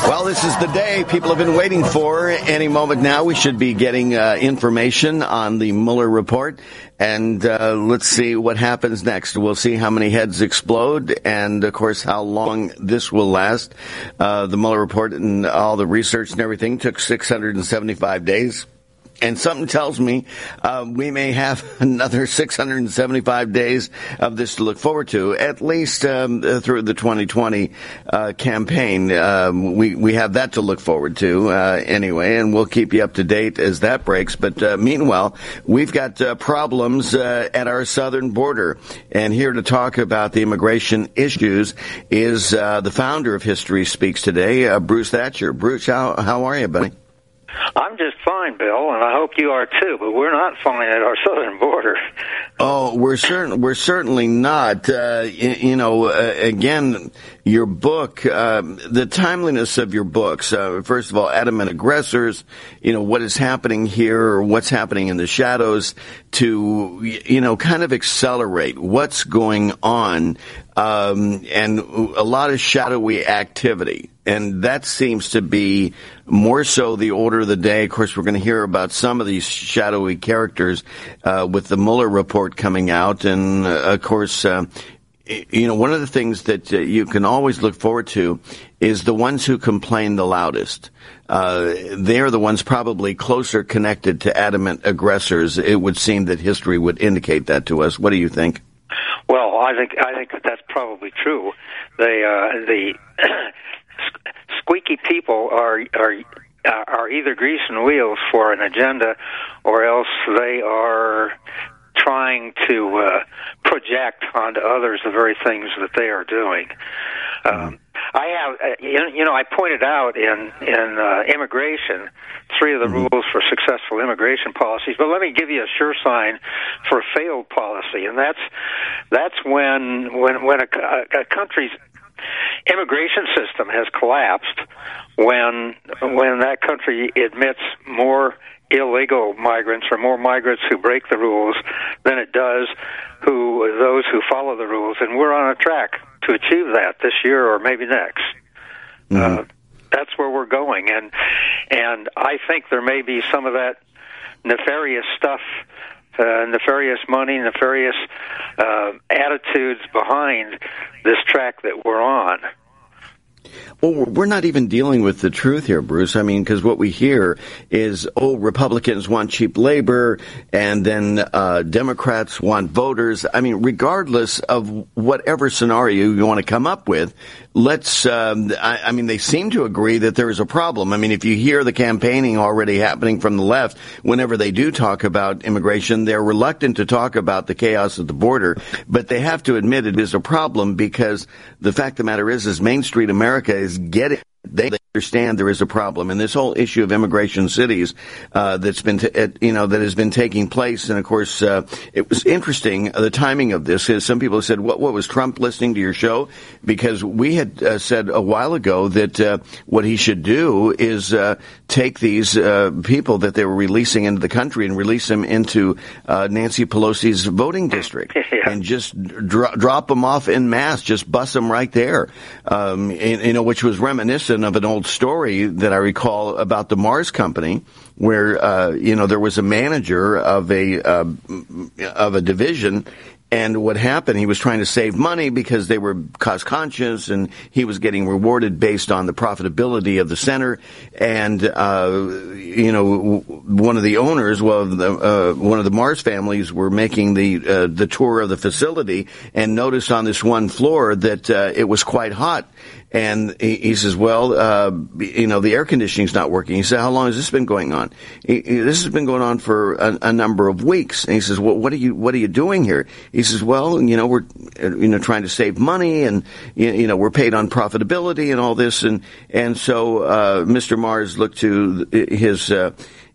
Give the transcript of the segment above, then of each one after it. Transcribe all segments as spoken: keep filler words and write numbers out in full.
Well, this is the day people have been waiting for. Any moment now, we should be getting uh, information on the Mueller report. And uh, let's see what happens next. We'll see how many heads explode and, of course, how long this will last. Uh, the Mueller report and all the research and everything took six hundred seventy-five days. And something tells me uh, we may have another six hundred seventy-five days of this to look forward to, at least um, through the twenty twenty uh, campaign. Um, we, we have that to look forward to uh, anyway, and we'll keep you up to date as that breaks. But uh, meanwhile, we've got uh, problems uh, at our southern border. And here to talk about the immigration issues is uh, the founder of History Speaks today, uh, Bruce Thatcher. Bruce, how, how are you, buddy? I'm just fine, Bill, and I hope you are too, but we're not fine at our southern border. Oh, we're certain we're certainly not. Uh, you, you know, uh, again, your book, uh, the timeliness of your books. Uh, first of all, Adamant Aggressors. You know, what is happening here, or what's happening in the shadows, to you know, kind of accelerate what's going on, um, and a lot of shadowy activity. And that seems to be more so the order of the day. Of course, we're going to hear about some of these shadowy characters uh, with the Mueller report coming out. And, uh, of course, uh, you know, one of the things that uh, you can always look forward to is the ones who complain the loudest. Uh, they're the ones probably closer connected to adamant aggressors. It would seem that history would indicate that to us. What do you think? Well, I think I think that that's probably true. They, uh, the squeaky people are are are either greasing wheels for an agenda, or else they are trying to uh, project onto others the very things that they are doing. Um, I have, uh, you know, I pointed out in in uh, immigration three of the mm-hmm. rules for successful immigration policies. But let me give you a sure sign for a failed policy, and that's that's when when when a, a country's immigration system has collapsed, when when that country admits more illegal migrants or more migrants who break the rules than it does who those who follow the rules. And we're on a track to achieve that this year or maybe next. Mm-hmm. Uh, that's where we're going, and and I think there may be some of that nefarious stuff, uh, nefarious money, nefarious uh, attitudes behind this track that we're on. Well, we're not even dealing with the truth here, Bruce. I mean, because what we hear is, oh, Republicans want cheap labor, and then uh, Democrats want voters. I mean, regardless of whatever scenario you want to come up with, let's, um, I, I mean, they seem to agree that there is a problem. I mean, if you hear the campaigning already happening from the left, whenever they do talk about immigration, they're reluctant to talk about the chaos at the border, but they have to admit it is a problem, because the fact of the matter is, is Main Street America is getting, they understand there is a problem, and this whole issue of immigration cities uh, that's been, t- uh, you know, that has been taking place. And of course, uh, it was interesting uh, the timing of this. Is some people said, "What? What was Trump listening to your show?" Because we had uh, said a while ago that uh, what he should do is uh, take these uh, people that they were releasing into the country and release them into uh, Nancy Pelosi's voting district, yeah. and just dro- drop them off en masse, just bust them right there. Um, and, you know, which was reminiscent of an old story that I recall about the Mars Company, where uh, you know there was a manager of a uh, of a division, and what happened? He was trying to save money because they were cost conscious, and he was getting rewarded based on the profitability of the center. And uh, you know, one of the owners, well, the, uh, one of the Mars families, were making the uh, the tour of the facility, and noticed on this one floor that uh, it was quite hot. And he, he says, well, uh, you know, the air conditioning's not working. He said, how long has this been going on? He, he, this has been going on for a, a number of weeks. And he says, well, what are you, what are you doing here? He says, well, you know, we're, you know, trying to save money, and, you know, we're paid on profitability and all this. And, and so, uh, Mister Mars looked to his, uh,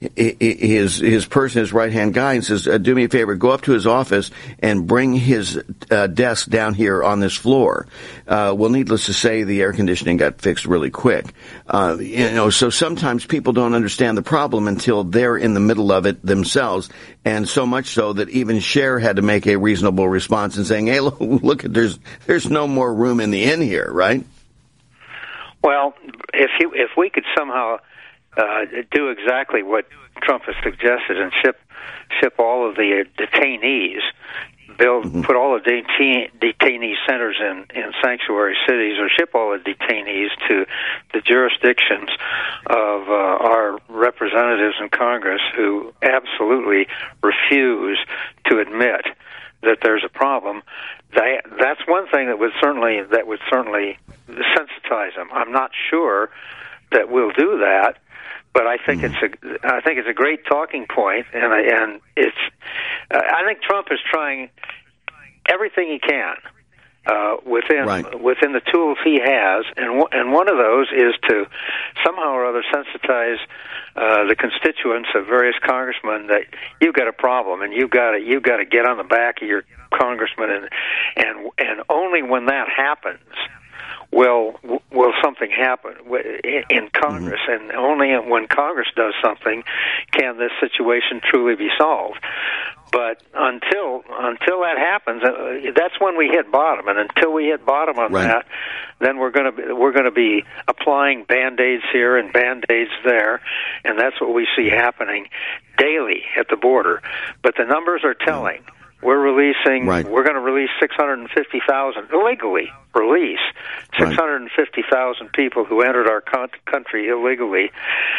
his his person, his right-hand guy, and says, uh, do me a favor, go up to his office and bring his uh, desk down here on this floor. Uh, well, needless to say, the air conditioning got fixed really quick. Uh, you know, so sometimes people don't understand the problem until they're in the middle of it themselves, and so much so that even Cher had to make a reasonable response in saying, hey, look, look there's there's no more room in the inn here, right? Well, if he, if we could somehow uh, do exactly what Trump has suggested and ship ship all of the detainees, build mm-hmm. put all the detain, detainee centers in, in sanctuary cities, or ship all the detainees to the jurisdictions of uh, our representatives in Congress who absolutely refuse to admit that there's a problem. That, that's one thing that would certainly that would certainly sensitize them. I'm not sure that we'll do that, but I think mm. it's a I think it's a great talking point, and and it's uh, I think Trump is trying everything he can uh, within right. within the tools he has, and w- and one of those is to somehow or other sensitize uh, the constituents of various congressmen that you've got a problem, and you've got to you've got to get on the back of your congressman, and and and only when that happens will will something happen in Congress, mm-hmm. and only when Congress does something can this situation truly be solved. But until until that happens, uh, that's when we hit bottom, and until we hit bottom on right. that, then we're going to we're going to be applying band-aids here and band-aids there, and that's what we see happening daily at the border. But the numbers are telling. Mm-hmm. We're releasing. Right. We're going to release six hundred fifty thousand illegally. Release six hundred fifty thousand right. people who entered our con- country illegally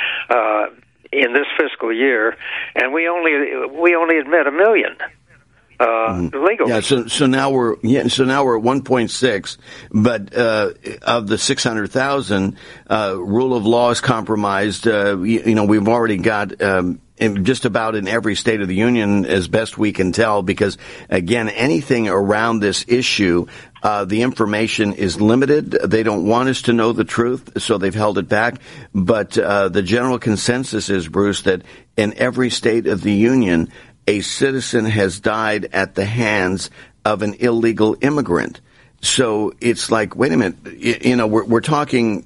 uh, in this fiscal year, and we only we only admit a million uh, mm-hmm. illegally. Yeah. So so now we're yeah. So now we're at one point six, but uh, of the six hundred thousand, uh, rule of law is compromised. Uh, you, you know, we've already got. Um, In just about in every state of the union, as best we can tell, because, again, anything around this issue, uh, the information is limited. They don't want us to know the truth, so they've held it back. But uh, the general consensus is, Bruce, that in every state of the union, a citizen has died at the hands of an illegal immigrant. So it's like, wait a minute, you, you know, we're, we're talking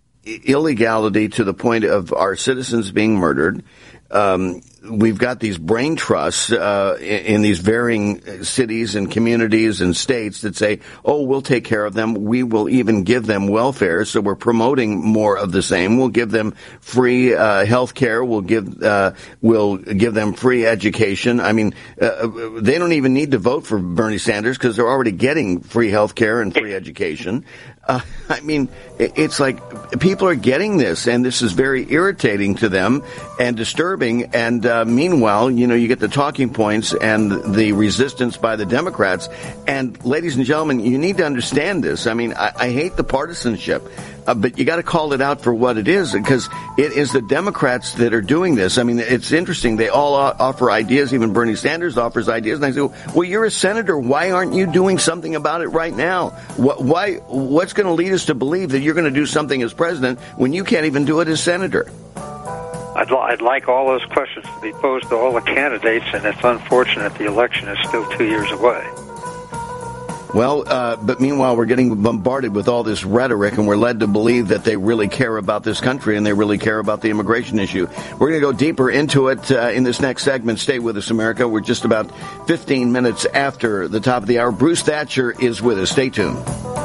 illegality to the point of our citizens being murdered. Um, we've got these brain trusts uh, in, in these varying cities and communities and states that say, oh, we'll take care of them. We will even give them welfare. So we're promoting more of the same. We'll give them free uh, health care. We'll give uh, we'll give them free education. I mean, uh, they don't even need to vote for Bernie Sanders because they're already getting free health care and free education. Uh, I mean, it's like people are getting this, and this is very irritating to them and disturbing. And uh, meanwhile, you know, you get the talking points and the resistance by the Democrats. And ladies and gentlemen, you need to understand this. I mean, I, I hate the partisanship. Uh, but you got to call it out for what it is, because it is the Democrats that are doing this. I mean, it's interesting. They all offer ideas. Even Bernie Sanders offers ideas. And I say, well, you're a senator. Why aren't you doing something about it right now? What, why? What's going to lead us to believe that you're going to do something as president when you can't even do it as senator? I'd, I'd like all those questions to be posed to all the candidates, and it's unfortunate the election is still two years away. Well, uh, but meanwhile, we're getting bombarded with all this rhetoric, and we're led to believe that they really care about this country and they really care about the immigration issue. We're going to go deeper into it uh, in this next segment. Stay with us, America. We're just about fifteen minutes after the top of the hour. Bruce Thatcher is with us. Stay tuned.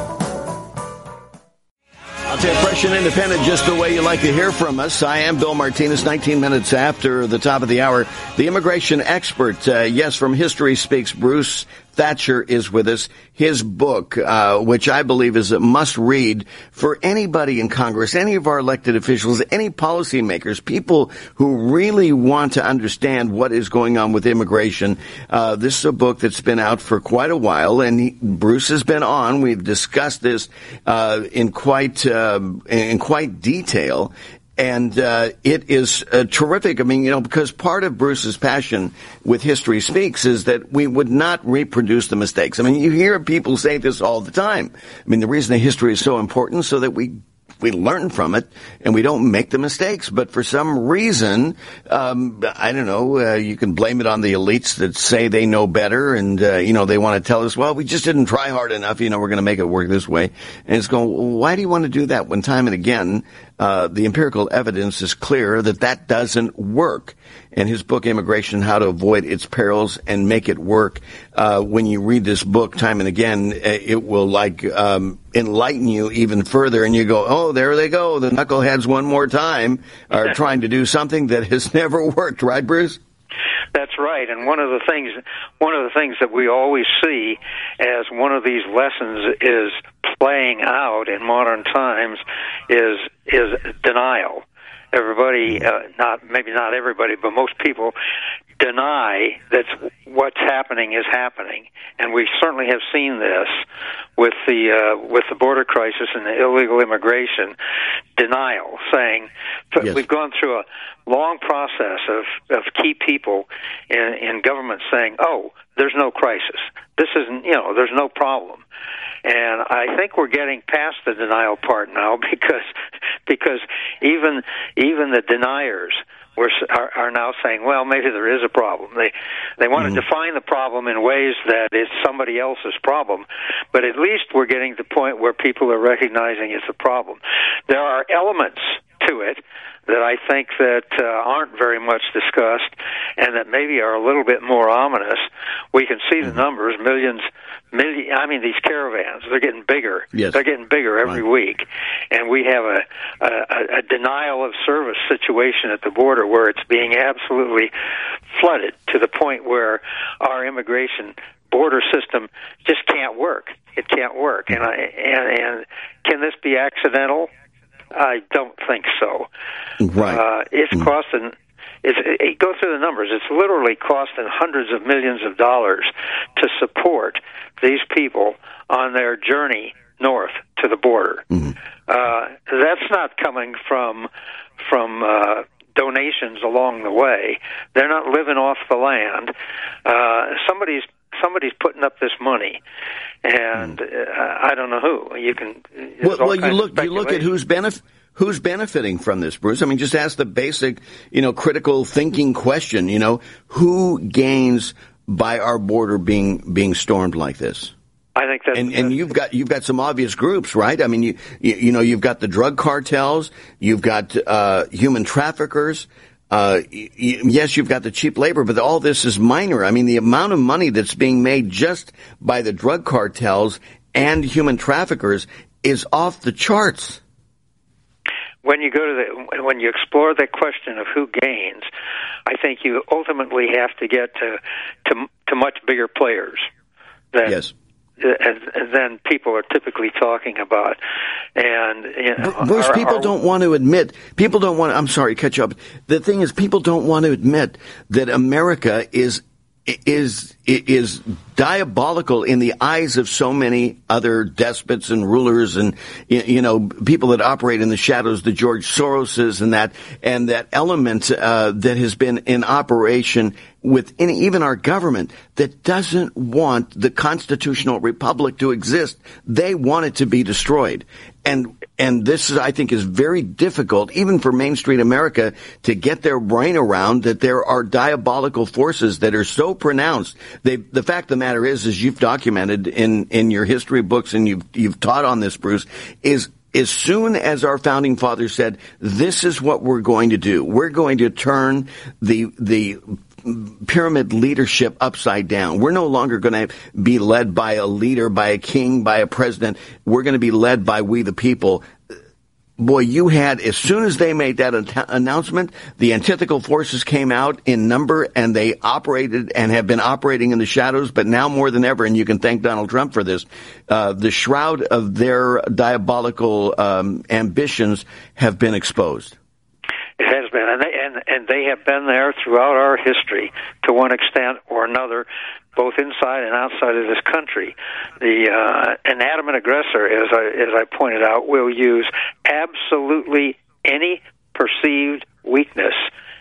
I'll tell you, fresh and independent, just the way you like to hear from us. I am Bill Martinez, nineteen minutes after the top of the hour. The immigration expert, uh, yes, from History Speaks, Bruce Thatcher is with us. His book, uh, which I believe is a must-read for anybody in Congress, any of our elected officials, any policymakers, people who really want to understand what is going on with immigration. Uh, this is a book that's been out for quite a while, and he, Bruce has been on. We've discussed this uh, in quite uh, in quite detail. And uh, it is uh, terrific. I mean, you know, because part of Bruce's passion with History Speaks is that we would not reproduce the mistakes. I mean, you hear people say this all the time. I mean, the reason that history is so important is so that we we learn from it and we don't make the mistakes. But for some reason, um, I don't know, uh, you can blame it on the elites that say they know better, and uh, you know, they want to tell us, well, we just didn't try hard enough. You know, we're going to make it work this way. And it's going, well, why do you want to do that when time and again uh, the empirical evidence is clear that that doesn't work. And his book, Immigration, How to Avoid Its Perils and Make It Work, uh, when you read this book time and again, it will like um, enlighten you even further. And you go, oh, there they go. The knuckleheads one more time are trying to do something that has never worked. Right, Bruce? That's right, and one of the things one of the things that we always see as one of these lessons is playing out in modern times is is denial. Everybody, uh, not maybe not everybody, but most people deny that what's happening is happening, and we certainly have seen this with the uh, with the border crisis and the illegal immigration. Denial, saying yes. We've gone through a long process of of key people in, in government saying, "Oh, there's no crisis. This isn't, you know, there's no problem." And I think we're getting past the denial part now because because even even the deniers were, are, are now saying, well, maybe there is a problem. They they want mm-hmm. to define the problem in ways that it's somebody else's problem, but at least we're getting to the point where people are recognizing it's a problem. There are elements to it that I think that uh, aren't very much discussed and that maybe are a little bit more ominous. We can see the numbers, millions, million, I mean, these caravans, they're getting bigger. Yes. They're getting bigger every right. week. And we have a, a, a denial of service situation at the border where it's being absolutely flooded to the point where our immigration border system just can't work. It can't work. And, I, and, and can this be accidental? I don't think so. Right. Uh, it's mm. costing. It's, it, go through the numbers. It's literally costing hundreds of millions of dollars to support these people on their journey north to the border. Mm. Uh, that's not coming from from uh, donations along the way. They're not living off the land. Uh, somebody's somebody's putting up this money. And uh, I don't know who. You can. Well, well you look. You look at who's benef- who's benefiting from this, Bruce. I mean, just ask the basic, you know, critical thinking question. You know, who gains by our border being being stormed like this? I think that. And, and you've got you've got some obvious groups, right? I mean, you you, you know, you've got the drug cartels, you've got uh, human traffickers. Uh, yes, you've got the cheap labor, but all this is minor. I mean, the amount of money that's being made just by the drug cartels and human traffickers is off the charts. When you go to the, when you explore the question of who gains, I think you ultimately have to get to to, to much bigger players than, yes. than people are typically talking about. And you know, Bruce, our, people our, don't want to admit, people don't want to, I'm sorry, catch up. The thing is, people don't want to admit that America is, is, is diabolical in the eyes of so many other despots and rulers and, you know, people that operate in the shadows, the George Soroses and that, and that element, uh, that has been in operation within even our government that doesn't want the constitutional republic to exist. They want it to be destroyed. And, and this is, I think, is very difficult, even for Main Street America, to get their brain around that there are diabolical forces that are so pronounced. They, the fact of the matter is, as you've documented in, in your history books and you've, you've taught on this, Bruce, is as soon as our founding fathers said, this is what we're going to do, we're going to turn the, the, pyramid leadership upside down. We're no longer going to be led by a leader, by a king, by a president. We're going to be led by we the people. Boy, you had, as soon as they made that an- announcement, the antithetical forces came out in number and they operated and have been operating in the shadows, but now more than ever, and you can thank Donald Trump for this, uh, the shroud of their diabolical um, ambitions have been exposed. It has been, and they, and, and they have been there throughout our history to one extent or another, both inside and outside of this country. The uh, inanimate aggressor, as I, as I pointed out, will use absolutely any perceived weakness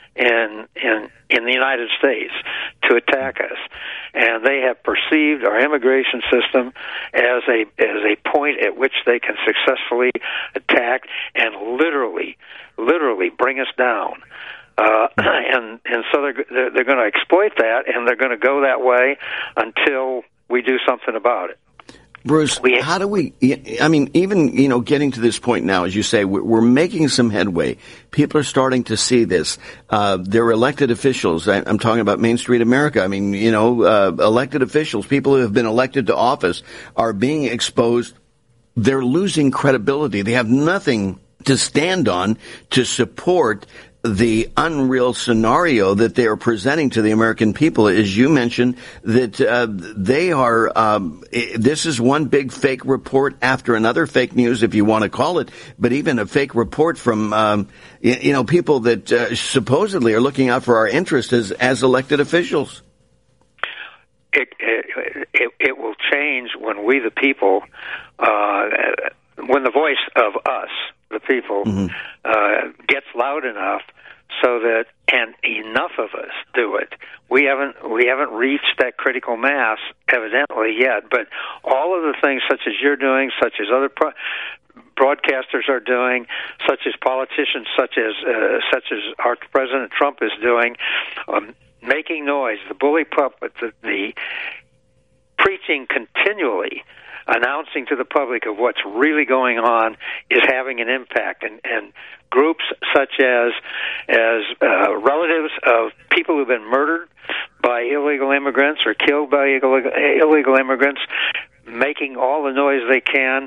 in in in the United States to attack us, and they have perceived our immigration system as a as a point at which they can successfully attack and literally literally bring us down. Uh, and and so they're they're, they're going to exploit that, and they're going to go that way until we do something about it. Bruce, we, how do we, I mean, even, you know, getting to this point now, as you say, we're making some headway. People are starting to see this. Uh, they're elected officials. I, I'm talking about Main Street America. I mean, you know, uh, elected officials, people who have been elected to office are being exposed. They're losing credibility. They have nothing to stand on to support the unreal scenario that they are presenting to the American people. As you mentioned, that uh, they are, um, this is one big fake report after another, fake news if you want to call it, but even a fake report from, um, you, you know, people that uh, supposedly are looking out for our interests as, as elected officials. It, it, it, it will change when we, the people, uh, when the voice of us, the people, mm-hmm. uh, gets loud enough so that, and enough of us do it. We haven't we haven't reached that critical mass evidently yet, but all of the things such as you're doing, such as other pro- broadcasters are doing, such as politicians, such as uh, such as our President Trump is doing, um, making noise, the bully puppet, the, the preaching continually, announcing to the public of what's really going on is having an impact. And, and groups such as as uh, relatives of people who've been murdered by illegal immigrants or killed by illegal, illegal immigrants, making all the noise they can.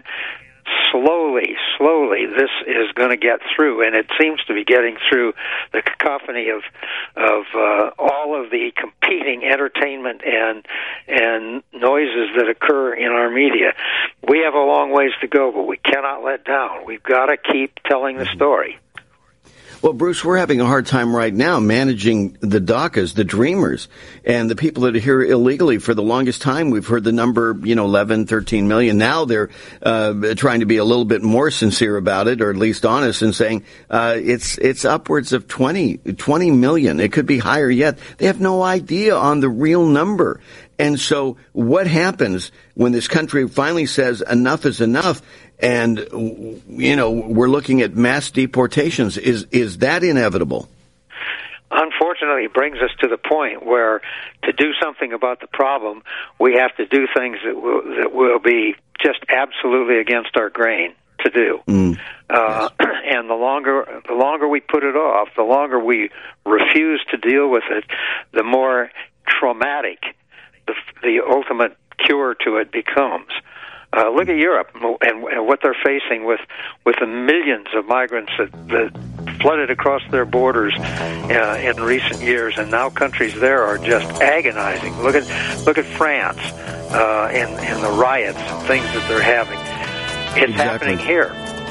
Slowly, slowly, this is going to get through, and it seems to be getting through the cacophony of of uh, all of the competing entertainment and and noises that occur in our media. We have a long ways to go, but we cannot let down. We've got to keep telling the story. Well, Bruce, we're having a hard time right now managing the DACAs, the dreamers, and the people that are here illegally. For the longest time, we've heard the number, you know, eleven, thirteen million. Now they're uh, trying to be a little bit more sincere about it, or at least honest, and saying uh, it's it's upwards of twenty, twenty million. It could be higher yet. They have no idea on the real number. And so what happens when this country finally says enough is enough? And, you know, we're looking at mass deportations. Is is that inevitable? Unfortunately, it brings us to the point where to do something about the problem, we have to do things that will, that will be just absolutely against our grain to do. Mm. Uh, yes. And the longer the longer we put it off, the longer we refuse to deal with it, the more traumatic the, the ultimate cure to it becomes. Uh, look at Europe and, and what they're facing with, with the millions of migrants that, that flooded across their borders uh, in recent years, and now countries there are just agonizing. Look at look at France uh, and, and the riots and things that they're having. It's exactly. happening here.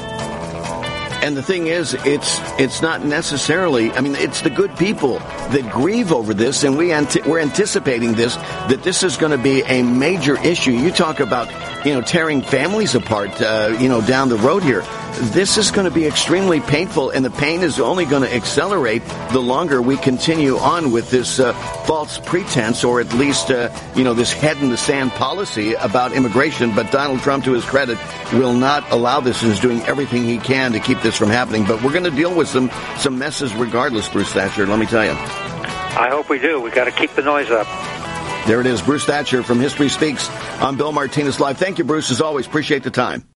And the thing is, it's it's not necessarily, I mean, it's the good people that grieve over this, and we anti- we're anticipating this, that this is going to be a major issue. You talk about, you know, tearing families apart, uh, you know, down the road here. This is going to be extremely painful, and the pain is only going to accelerate the longer we continue on with this uh, false pretense, or at least, uh, you know, this head-in-the-sand policy about immigration. But Donald Trump, to his credit, will not allow this and is doing everything he can to keep this from happening. But we're going to deal with some, some messes regardless, Bruce Thatcher, let me tell you. I hope we do. We've got to keep the noise up. There it is, Bruce Thatcher from History Speaks on Bill Martinez Live. Thank you, Bruce, as always. Appreciate the time.